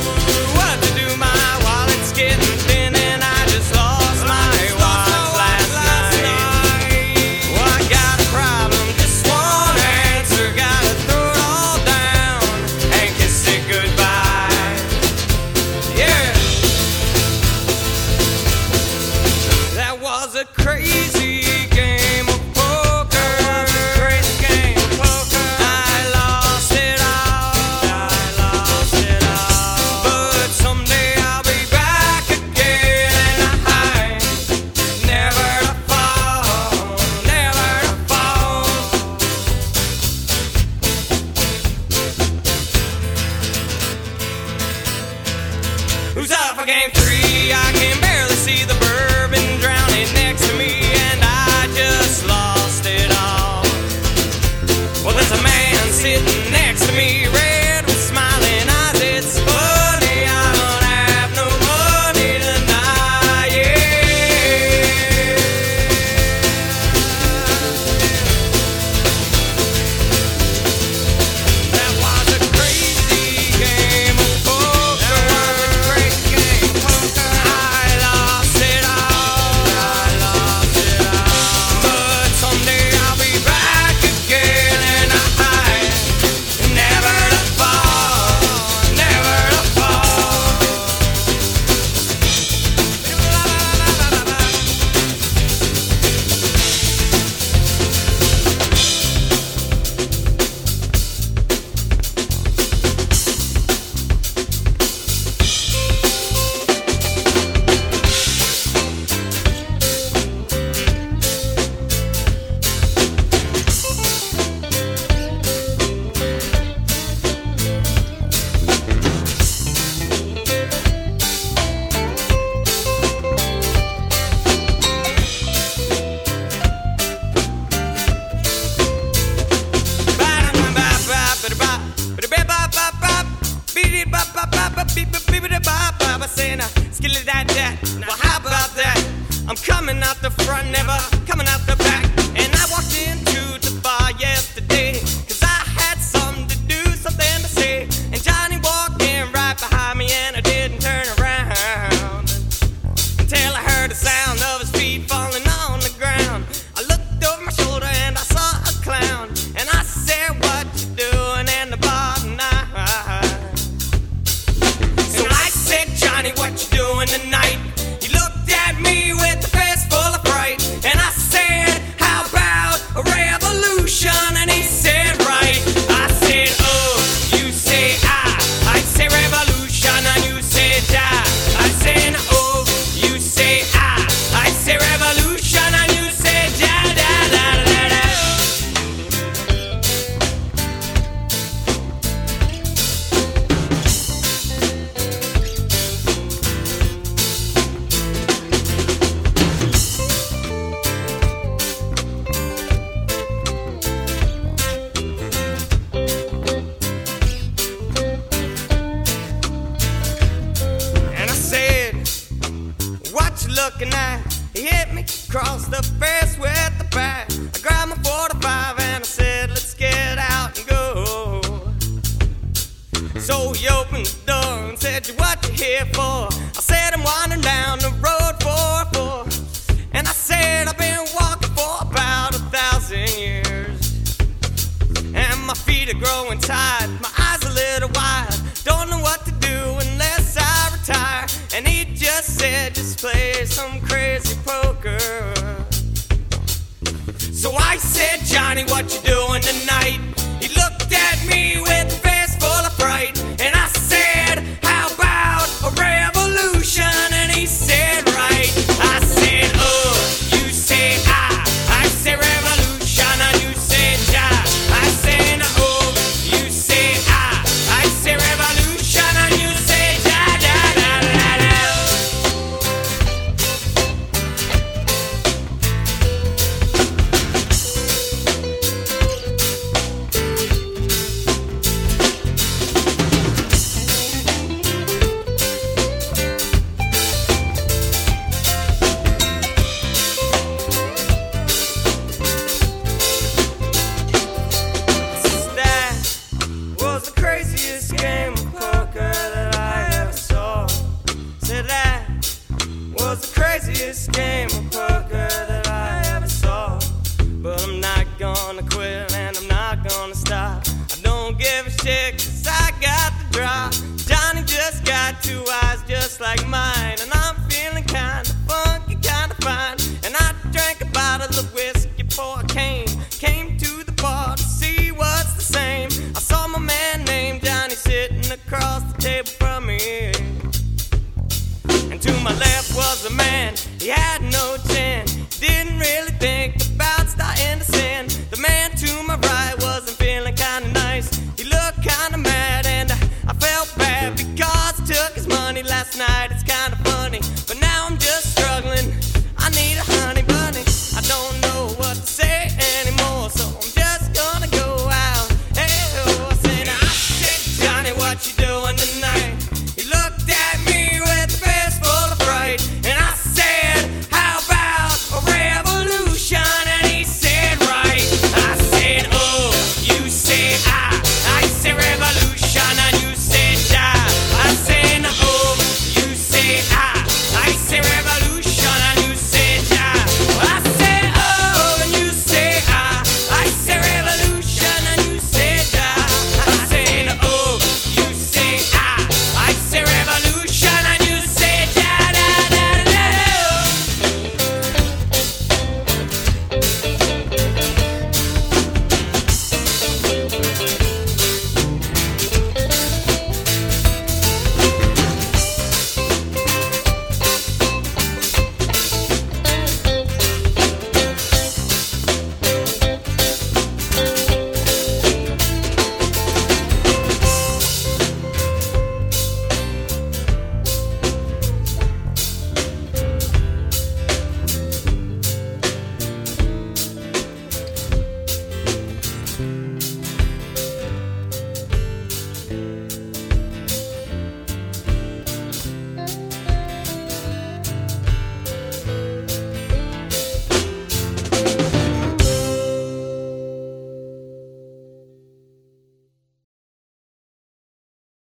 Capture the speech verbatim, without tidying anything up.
what to do. My wallet's getting thin and I just lost my watch last night. Well, I got a problem, just one answer. Gotta throw it all down and kiss it goodbye. Yeah, that was a crazy game of poker. Crazy game of poker. I lost it all. I lost it all. But someday I'll be back again, and I never to fall, never to fall. Who's up for game three? I can barely see the bourbon drowning next to me, and I just lost it all. Well, there's a man sitting next to me, red with smiling eyes. It's funny, I don't have no money tonight. Yeah. That was a crazy game of poker. That was a crazy game of poker. I lost it all. I lost it all. But someday I'll be back again, and I never to fall, never to fall. Well, how about that? I'm coming out the front, never coming out the back. And I walked into the bar yesterday, cause I had something to do, something to say. And Johnny walked in right behind me, and I didn't turn around until I heard the sound of his feet falling on the ground. I looked over my shoulder and I saw a clown, and I said, what you doing in the bar tonight? So I said, Johnny, what you doing tonight? He looked at me with a face full of fright, and I said, how about a revolution? And he said, right. I said, oh, you say I. I say revolution, and you say die. I said, oh, you say I. I say revolution, and you say die, da, da, da, da. And I said, what you looking at? He hit me across the face with the bat. I grabbed my forty-five and I said, let's get out and go. So he opened the door and said, what you here for? I said, I'm wandering down the road four oh four. And I said, I've been walking for about a thousand years, and my feet are growing tired, my eyes a little wide. Don't know what to do unless I retire. And he just said, just play some crazy poker. So I said, Johnny, what you doing tonight? He looked at me with a face full of fright, and I said, how about a revolution? And he said, right. I said, oh, you say I. I say revolution, and you say die. I say no, oh, you say I. I say revolution, and you say die, da, da, da, da. craziest game of poker that I ever saw. But I'm not gonna quit and I'm not gonna stop. I don't give a shit 'cause I got the draw. Johnny just got two eyes just like mine, and I'm feeling kinda funky, kinda fine. And I drank a bottle of whiskey before I came Came to the bar to see what's the same. I saw my man named Johnny sitting across the table from me, and to my left was a man, he had no chin, didn't really think about starting to sin. The man to my right wasn't feeling kinda nice, he looked kinda mad, and I, I felt bad because I took his money last night. It's kinda funny, but now I'm just struggling